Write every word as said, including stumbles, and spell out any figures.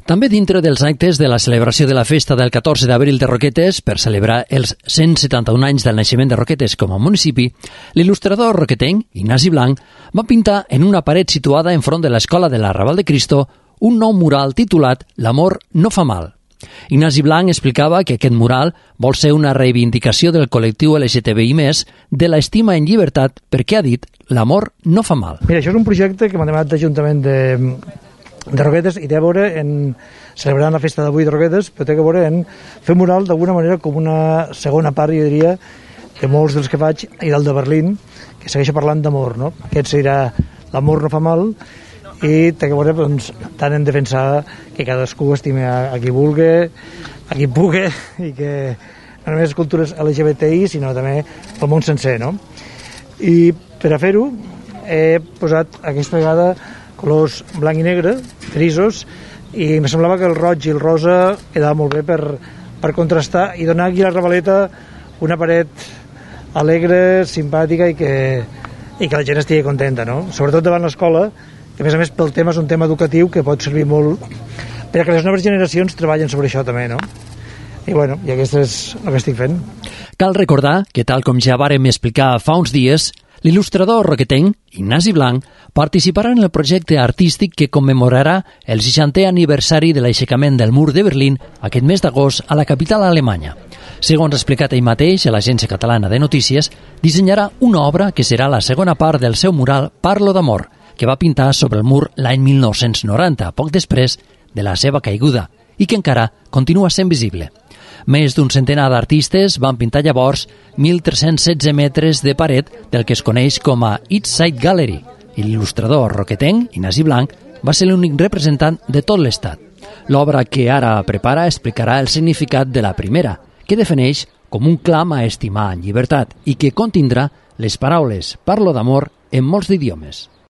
També dintre dels actes de la celebració de la festa del catorze d'abril de Roquetes, per celebrar els cent setanta-un anys del naixement de Roquetes com a municipi, l'il·lustrador roquetenc, Ignasi Blanc, va pintar en una paret situada enfront de l'escola de l'Arrabal de Cristo un nou mural titulat «L'amor no fa mal». Ignasi Blanc explicava que aquest mural vol ser una reivindicació del col·lectiu L G T B I més, de l'estima en llibertat, perquè ha dit «l'amor no fa mal». Mira, això és un projecte que m'ha demanat l'Ajuntament de... de Roquetes i té a veure en celebrar la festa d'avui de Roquetes, però té a veure en fer un mural d'alguna manera com una segona part, jo diria, de molts dels que faig, i del de Berlín, que segueix parlant d'amor, no? Aquest serà l'amor no fa mal, i té a veure doncs, tant en defensar que cadascú estimi a, a qui vulgui, a qui pugui, i que no només cultures L G B T I, sinó també pel món sencer, no? I per a fer-ho he posat aquesta vegada colors blanc i negre, grisos, i em semblava que el roig i el rosa quedava molt bé per, per contrastar i donar aquí a la Ravaleta una paret alegre, simpàtica i que, i que la gent estigui contenta, no? Sobretot davant l'escola, que a més a més pel tema és un tema educatiu que pot servir molt perquè les noves generacions treballen sobre això també, no? I bueno, i aquest és el que estic fent. Cal recordar que, tal com ja vàrem explicar fa uns dies, l'il·lustrador roquetenc, Ignasi Blanc, participarà en el projecte artístic que commemorarà el seixantè aniversari de l'aixecament del mur de Berlín aquest mes d'agost a la capital alemanya. Segons ha explicat ell mateix a l'Agència Catalana de Notícies, dissenyarà una obra que serà la segona part del seu mural Parlo d'amor, que va pintar sobre el mur l'any mil nou-cents noranta, poc després de la seva caiguda, i que encara continua sent visible. Més d'un centenar d'artistes van pintar llavors mil tres-cents setze metres de paret del que es coneix com a East Side Gallery, i l'il·lustrador roquetenc, Ignasi Blanc, va ser l'únic representant de tot l'estat. L'obra que ara prepara explicarà el significat de la primera, que defineix com un clam a estimar en llibertat i que contindrà les paraules «parlo d'amor» en molts d'idiomes.